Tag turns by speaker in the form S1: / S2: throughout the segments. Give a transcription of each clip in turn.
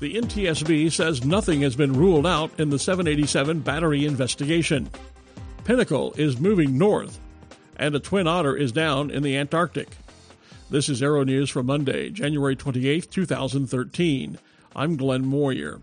S1: The NTSB says nothing has been ruled out in the 787 battery investigation. Pinnacle is moving north, and a Twin Otter is down in the Antarctic. This is Aero News for Monday, January 28, 2013. I'm Glenn Moyer.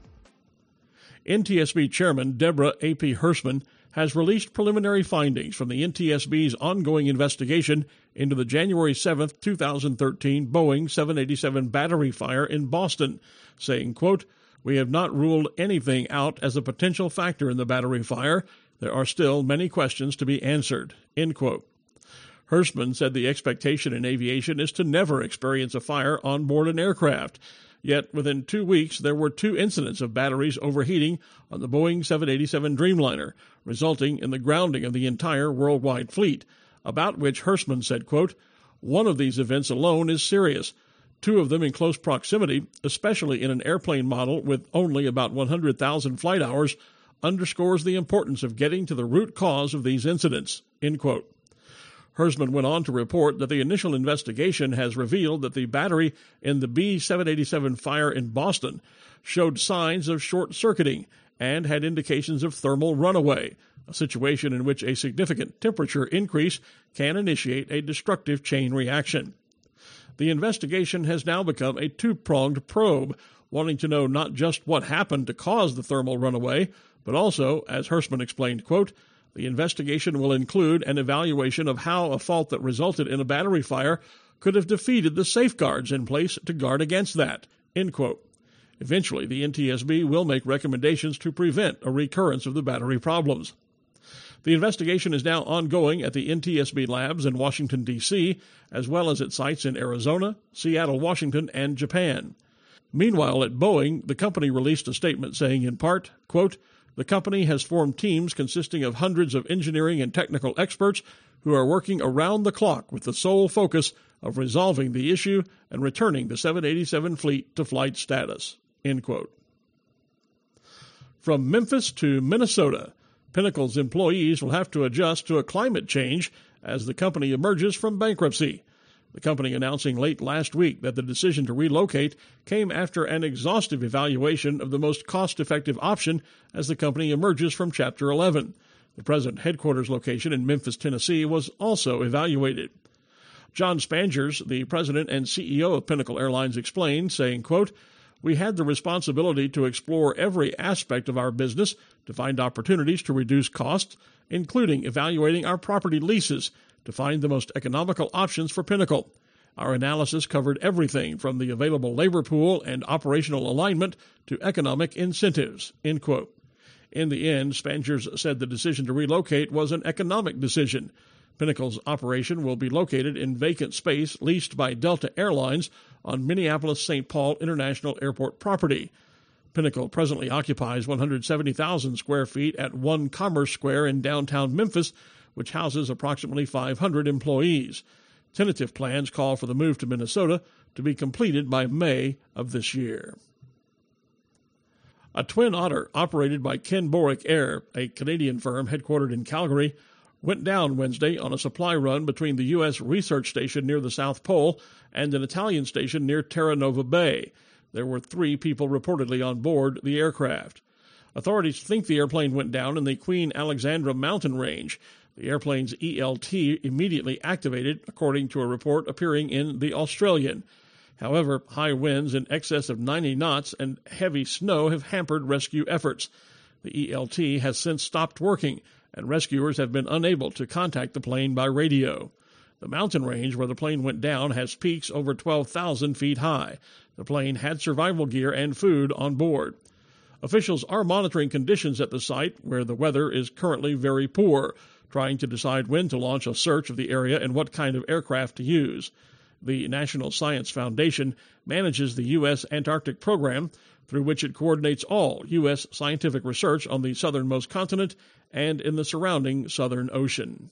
S1: NTSB Chairman Deborah A.P. Hersman has released preliminary findings from the NTSB's ongoing investigation into the January 7, 2013 Boeing 787 battery fire in Boston, saying, quote, "We have not ruled anything out as a potential factor in the battery fire. There are still many questions to be answered," end quote. Hersman said the expectation in aviation is to never experience a fire on board an aircraft. Yet, within 2 weeks, there were 2 incidents of batteries overheating on the Boeing 787 Dreamliner, resulting in the grounding of the entire worldwide fleet, about which Hersman said, quote, "One of these events alone is serious. 2 of them in close proximity, especially in an airplane model with only about 100,000 flight hours, underscores the importance of getting to the root cause of these incidents," end quote. Hersman went on to report that the initial investigation has revealed that the battery in the B-787 fire in Boston showed signs of short-circuiting and had indications of thermal runaway, a situation in which a significant temperature increase can initiate a destructive chain reaction. The investigation has now become a 2-pronged probe, wanting to know not just what happened to cause the thermal runaway, but also, as Hersman explained, quote, "The investigation will include an evaluation of how a fault that resulted in a battery fire could have defeated the safeguards in place to guard against that," end quote. Eventually, the NTSB will make recommendations to prevent a recurrence of the battery problems. The investigation is now ongoing at the NTSB labs in Washington, D.C., as well as at sites in Arizona, Seattle, Washington, and Japan. Meanwhile, at Boeing, the company released a statement saying in part, quote, "The company has formed teams consisting of hundreds of engineering and technical experts who are working around the clock with the sole focus of resolving the issue and returning the 787 fleet to flight status," end quote. From Memphis to Minnesota, Pinnacle's employees will have to adjust to a climate change as the company emerges from bankruptcy. The company announcing late last week that the decision to relocate came after an exhaustive evaluation of the most cost-effective option as the company emerges from Chapter 11. The present headquarters location in Memphis, Tennessee, was also evaluated. John Spangers, the president and CEO of Pinnacle Airlines, explained, saying, quote, "We had the responsibility to explore every aspect of our business to find opportunities to reduce costs, including evaluating our property leases, to find the most economical options for Pinnacle. Our analysis covered everything from the available labor pool and operational alignment to economic incentives," end quote. In the end, Spangers said the decision to relocate was an economic decision. Pinnacle's operation will be located in vacant space leased by Delta Airlines on Minneapolis-St. Paul International Airport property. Pinnacle presently occupies 170,000 square feet at One Commerce Square in downtown Memphis, which houses approximately 500 employees. Tentative plans call for the move to Minnesota to be completed by May of this year. A Twin Otter operated by Ken Borick Air, a Canadian firm headquartered in Calgary, went down Wednesday on a supply run between the U.S. research station near the South Pole and an Italian station near Terra Nova Bay. There were 3 people reportedly on board the aircraft. Authorities think the airplane went down in the Queen Alexandra mountain range. The airplane's ELT immediately activated, according to a report appearing in The Australian. However, high winds in excess of 90 knots and heavy snow have hampered rescue efforts. The ELT has since stopped working, and rescuers have been unable to contact the plane by radio. The mountain range where the plane went down has peaks over 12,000 feet high. The plane had survival gear and food on board. Officials are monitoring conditions at the site, where the weather is currently very poor, trying to decide when to launch a search of the area and what kind of aircraft to use. The National Science Foundation manages the U.S. Antarctic Program, through which it coordinates all U.S. scientific research on the southernmost continent and in the surrounding Southern Ocean.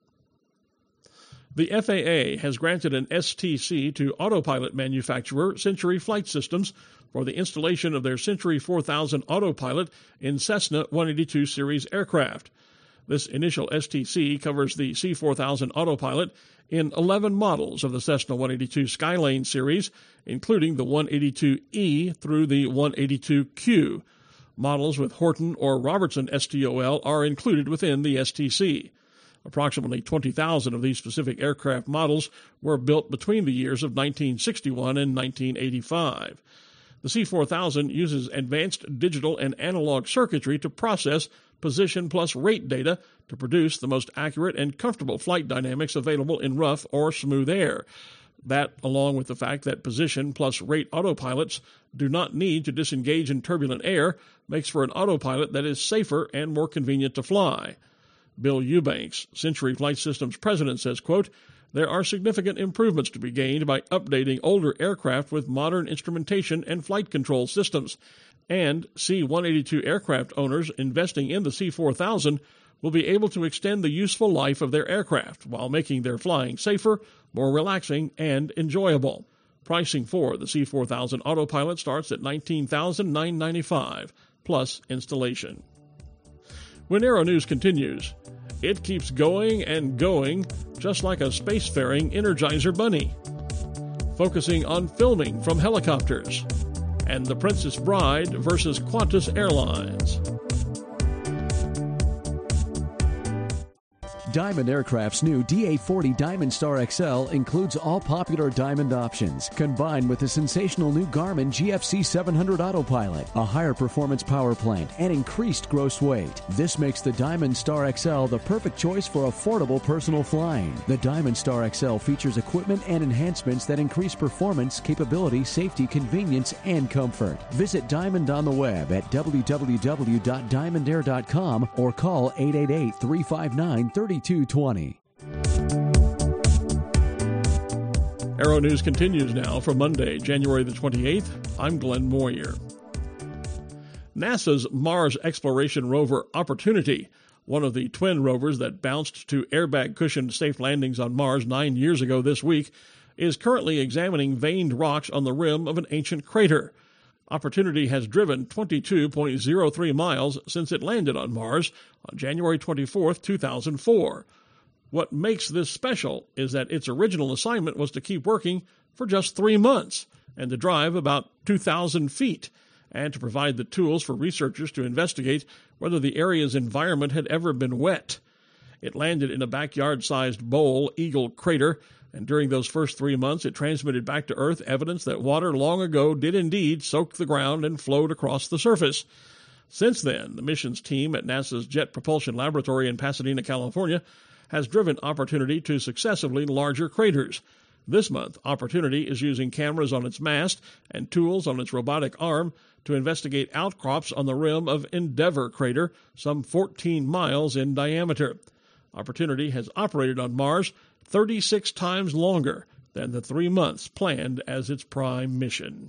S1: The FAA has granted an STC to autopilot manufacturer Century Flight Systems for the installation of their Century 4000 autopilot in Cessna 182 series aircraft. This initial STC covers the C4000 autopilot in 11 models of the Cessna 182 Skylane series, including the 182E through the 182Q. Models with Horton or Robertson STOL are included within the STC. Approximately 20,000 of these specific aircraft models were built between the years of 1961 and 1985. The C4000 uses advanced digital and analog circuitry to process position plus rate data to produce the most accurate and comfortable flight dynamics available in rough or smooth air. That, along with the fact that position plus rate autopilots do not need to disengage in turbulent air, makes for an autopilot that is safer and more convenient to fly. Bill Eubanks, Century Flight Systems president, says, quote, "There are significant improvements to be gained by updating older aircraft with modern instrumentation and flight control systems, and C-182 aircraft owners investing in the C-4000 will be able to extend the useful life of their aircraft while making their flying safer, more relaxing, and enjoyable." Pricing for the C-4000 autopilot starts at $19,995 plus installation. When Aero News continues, it keeps going and going, just like a spacefaring Energizer bunny. Focusing on filming from helicopters, and The Princess Bride versus Qantas Airlines.
S2: Diamond Aircraft's new DA-40 Diamond Star XL includes all popular Diamond options, combined with the sensational new Garmin GFC 700 autopilot, a higher performance power plant, and increased gross weight. This makes the Diamond Star XL the perfect choice for affordable personal flying. The Diamond Star XL features equipment and enhancements that increase performance, capability, safety, convenience, and comfort. Visit Diamond on the web at www.diamondair.com or call 888-359-3220.
S1: Aero News continues now for Monday, January the 28th. I'm Glenn Moyer. NASA's Mars exploration rover Opportunity, one of the twin rovers that bounced to airbag-cushioned safe landings on Mars 9 years ago this week, is currently examining veined rocks on the rim of an ancient crater. Opportunity has driven 22.03 miles since it landed on Mars on January 24, 2004. What makes this special is that its original assignment was to keep working for just 3 months and to drive about 2,000 feet, and to provide the tools for researchers to investigate whether the area's environment had ever been wet. It landed in a backyard-sized bowl Eagle crater, and during those first 3 months it transmitted back to Earth evidence that water long ago did indeed soak the ground and flowed across the surface. Since then, the missions team at NASA's Jet Propulsion Laboratory in Pasadena, California, has driven Opportunity to successively larger craters. This month, Opportunity is using cameras on its mast and tools on its robotic arm to investigate outcrops on the rim of Endeavour crater, some 14 miles in diameter. Opportunity has operated on Mars 36 times longer than the 3 months planned as its prime mission.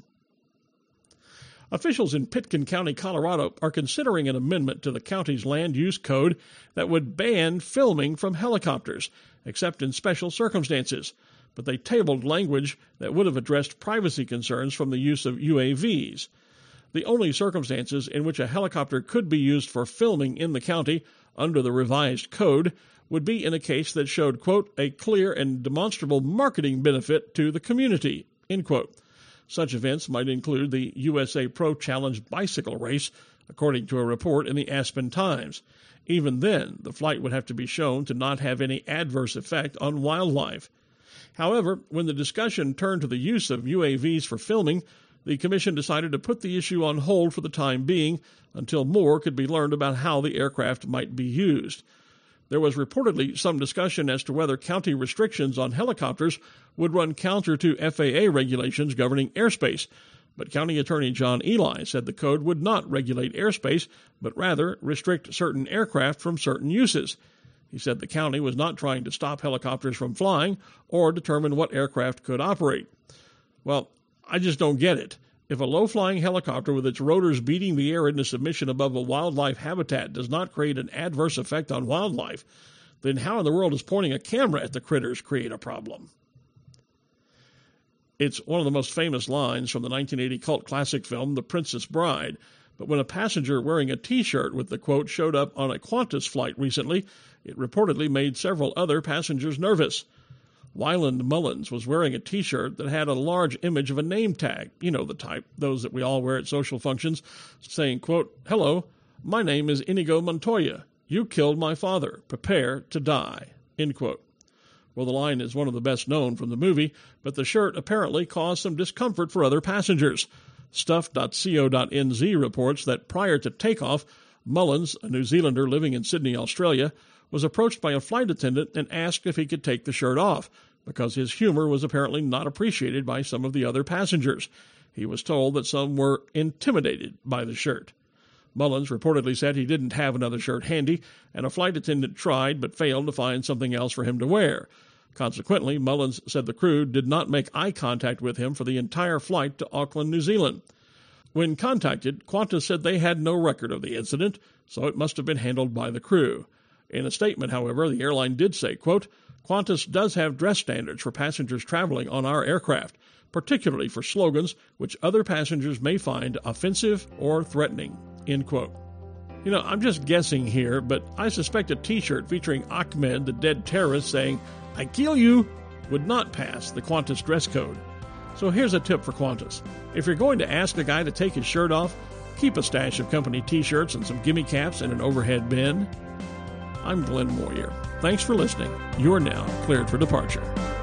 S1: Officials in Pitkin County, Colorado, are considering an amendment to the county's land use code that would ban filming from helicopters, except in special circumstances. But they tabled language that would have addressed privacy concerns from the use of UAVs. The only circumstances in which a helicopter could be used for filming in the county under the revised code would be in a case that showed, quote, a clear and demonstrable marketing benefit to the community, end quote. Such events might include the USA Pro Challenge bicycle race, according to a report in the Aspen Times. Even then, the flight would have to be shown to not have any adverse effect on wildlife. However, when the discussion turned to the use of UAVs for filming, the commission decided to put the issue on hold for the time being until more could be learned about how the aircraft might be used. There was reportedly some discussion as to whether county restrictions on helicopters would run counter to FAA regulations governing airspace, but County Attorney John Ely said the code would not regulate airspace, but rather restrict certain aircraft from certain uses. He said the county was not trying to stop helicopters from flying or determine what aircraft could operate. Well, I just don't get it. If a low-flying helicopter with its rotors beating the air into submission above a wildlife habitat does not create an adverse effect on wildlife, then how in the world does pointing a camera at the critters create a problem? It's one of the most famous lines from the 1980 cult classic film, The Princess Bride. But when a passenger wearing a T-shirt with the quote showed up on a Qantas flight recently, it reportedly made several other passengers nervous. Wyland Mullins was wearing a T-shirt that had a large image of a name tag, you know the type, those that we all wear at social functions, saying, quote, "Hello, my name is Inigo Montoya. You killed my father. Prepare to die," end quote. Well, the line is one of the best known from the movie, but the shirt apparently caused some discomfort for other passengers. Stuff.co.nz reports that prior to takeoff, Mullins, a New Zealander living in Sydney, Australia, was approached by a flight attendant and asked if he could take the shirt off, because his humor was apparently not appreciated by some of the other passengers. He was told that some were intimidated by the shirt. Mullins reportedly said he didn't have another shirt handy, and a flight attendant tried but failed to find something else for him to wear. Consequently, Mullins said the crew did not make eye contact with him for the entire flight to Auckland, New Zealand. When contacted, Qantas said they had no record of the incident, so it must have been handled by the crew. In a statement, however, the airline did say, quote, "Qantas does have dress standards for passengers traveling on our aircraft, particularly for slogans which other passengers may find offensive or threatening," end quote. You know, I'm just guessing here, but I suspect a T-shirt featuring Ahmed, the dead terrorist, saying, "I kill you," would not pass the Qantas dress code. So here's a tip for Qantas. If you're going to ask a guy to take his shirt off, keep a stash of company T-shirts and some gimme caps in an overhead bin. I'm Glenn Moyer. Thanks for listening. You are now cleared for departure.